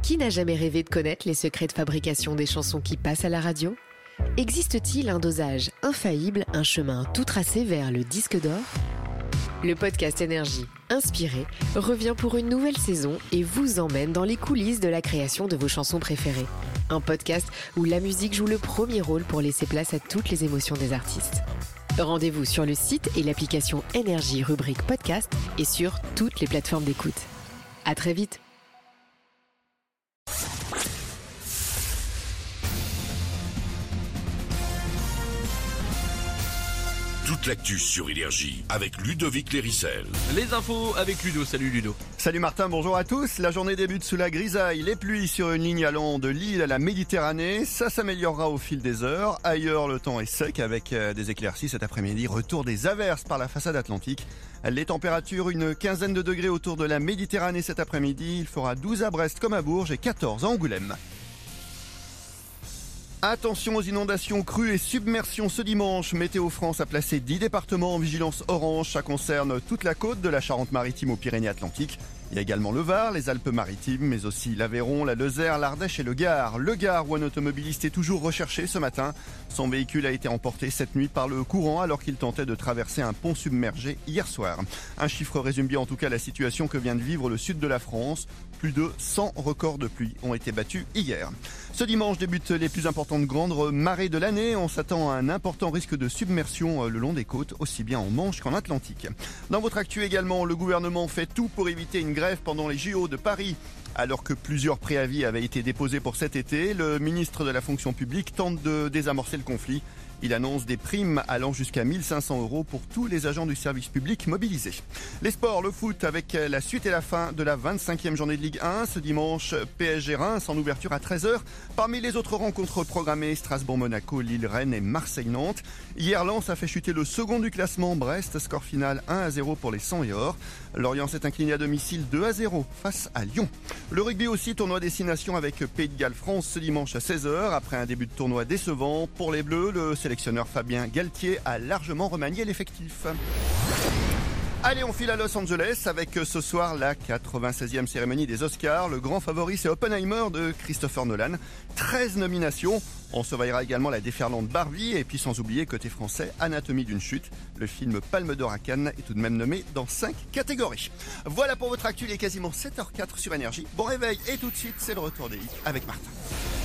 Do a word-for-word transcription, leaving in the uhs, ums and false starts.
Qui n'a jamais rêvé de connaître les secrets de fabrication des chansons qui passent à la radio ? Existe-t-il un dosage infaillible, un chemin tout tracé vers le disque d'or ? Le podcast Énergie, inspiré, revient pour une nouvelle saison et vous emmène dans les coulisses de la création de vos chansons préférées. Un podcast où la musique joue le premier rôle pour laisser place à toutes les émotions des artistes. Rendez-vous sur le site et l'application Énergie rubrique podcast et sur toutes les plateformes d'écoute. À très vite. Toute l'actu sur Énergie avec Ludovic Lérissel. Les infos avec Ludo. Salut Ludo. Salut Martin, bonjour à tous. La journée débute sous la grisaille, les pluies sur une ligne allant de l'île à la Méditerranée. Ça s'améliorera au fil des heures. Ailleurs, le temps est sec avec des éclaircies cet après-midi. Retour des averses par la façade atlantique. Les températures, une quinzaine de degrés autour de la Méditerranée cet après-midi. Il fera douze à Brest comme à Bourges et quatorze à Angoulême. Attention aux inondations, crues et submersions ce dimanche. Météo France a placé dix départements en vigilance orange. Ça concerne toute la côte de la Charente-Maritime aux Pyrénées-Atlantiques. Il y a également le Var, les Alpes-Maritimes, mais aussi l'Aveyron, la Lozère, l'Ardèche et le Gard. Le Gard où un automobiliste est toujours recherché ce matin. Son véhicule a été emporté cette nuit par le courant alors qu'il tentait de traverser un pont submergé hier soir. Un chiffre résume bien en tout cas la situation que vient de vivre le sud de la France. Plus de cent records de pluie ont été battus hier. Ce dimanche débutent les plus importantes grandes marées de l'année. On s'attend à un important risque de submersion le long des côtes, aussi bien en Manche qu'en Atlantique. Dans votre actu également, le gouvernement fait tout pour éviter une grève pendant les J O de Paris. Alors que plusieurs préavis avaient été déposés pour cet été, le ministre de la fonction publique tente de désamorcer le conflit. Il annonce des primes allant jusqu'à mille cinq cents euros pour tous les agents du service public mobilisés. Les sports, le foot avec la suite et la fin de la vingt-cinquième journée de Ligue un. Ce dimanche, P S G-Reims en ouverture à treize heures. Parmi les autres rencontres programmées, Strasbourg-Monaco, Lille-Rennes et Marseille-Nantes. Hier, Lens a fait chuter le second du classement, Brest. Score final un à zéro pour les cent et or. Lorient s'est incliné à domicile deux à zéro face à Lyon. Le rugby aussi, tournoi destination avec Pays de Galles-France ce dimanche à seize heures. Après un début de tournoi décevant pour les Bleus, le sélectionneur Fabien Galtier a largement remanié l'effectif. Allez, on file à Los Angeles avec ce soir la quatre-vingt-seizième cérémonie des Oscars. Le grand favori, c'est Oppenheimer de Christopher Nolan. treize nominations. On surveillera également la déferlante Barbie et puis sans oublier, côté français, Anatomie d'une chute. Le film Palme d'Or à Cannes est tout de même nommé dans cinq catégories. Voilà pour votre actu, il est quasiment sept heures zéro quatre sur Énergie. Bon réveil et tout de suite, c'est le retour des hits avec Martin.